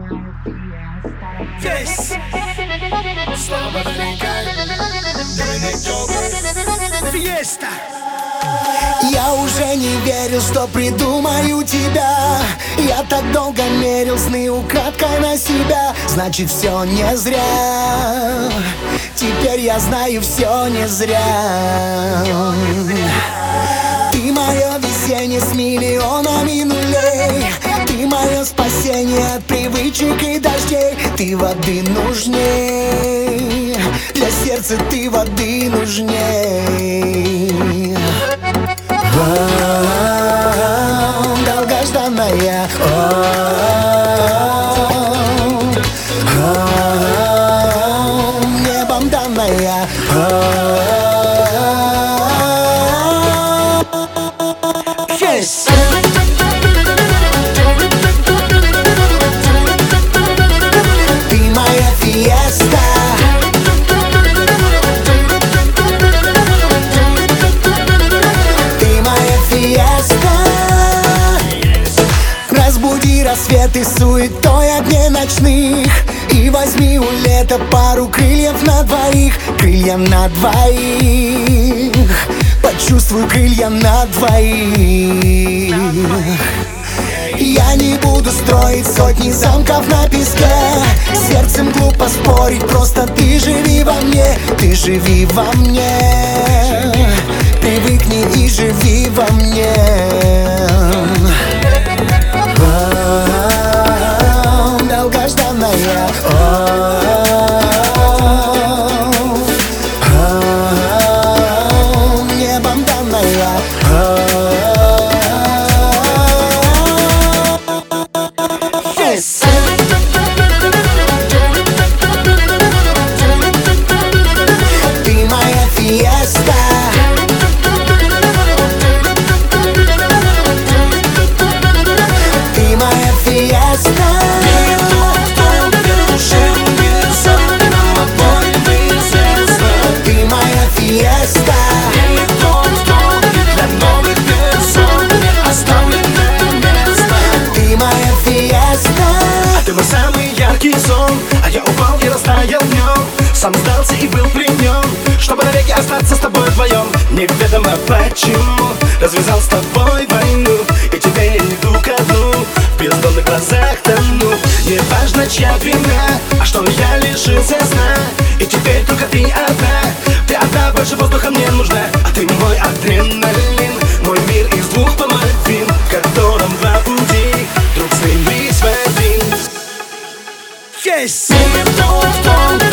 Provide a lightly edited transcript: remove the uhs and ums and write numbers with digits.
Yes. Слава рекай, Фиеста. Я уже не верил, что придумаю тебя. Я так долго мерил сны украдкой на себя. Значит, все не зря. Теперь я знаю, все не зря. Ты мое весеннее с миллионами нулей. Ты мое спасение от привычек и дождей. Ты воды нужней. Для сердца ты воды нужней. Долгожданная, небом данная. Yes. Ты моя фиеста. Разбуди рассветы суетой огней ночных. И возьми у лета пару крыльев на двоих. Крылья на двоих. Почувствуй крылья на двоих. Я не буду строить сотни замков на песке. Сердцем глупо спорить, просто ты живи во мне. Ты живи во мне. Привыкни и живи во мне. Долгожданная, небом данная. Yes. Ты моя фиеста. Ты моя фиеста. Ты моя фиеста. Для новых персон оставленное место. Ты моя фиеста. Ты мой самый яркий сон, а я упал и растаял в нем. Сам сдался и был пленен, чтобы навеки остаться с тобой вдвоем. Неведомо почему развязал с тобой войну, и теперь я иду ко дну, в бездонных глазах тону. Не важно, чья вина, а что я лишился сна. И теперь только ты одна, больше воздуха мне нужна. А ты мой адреналин, мой мир из двух половин, в котором два пути вдруг слились в один. Yes. Мир в том,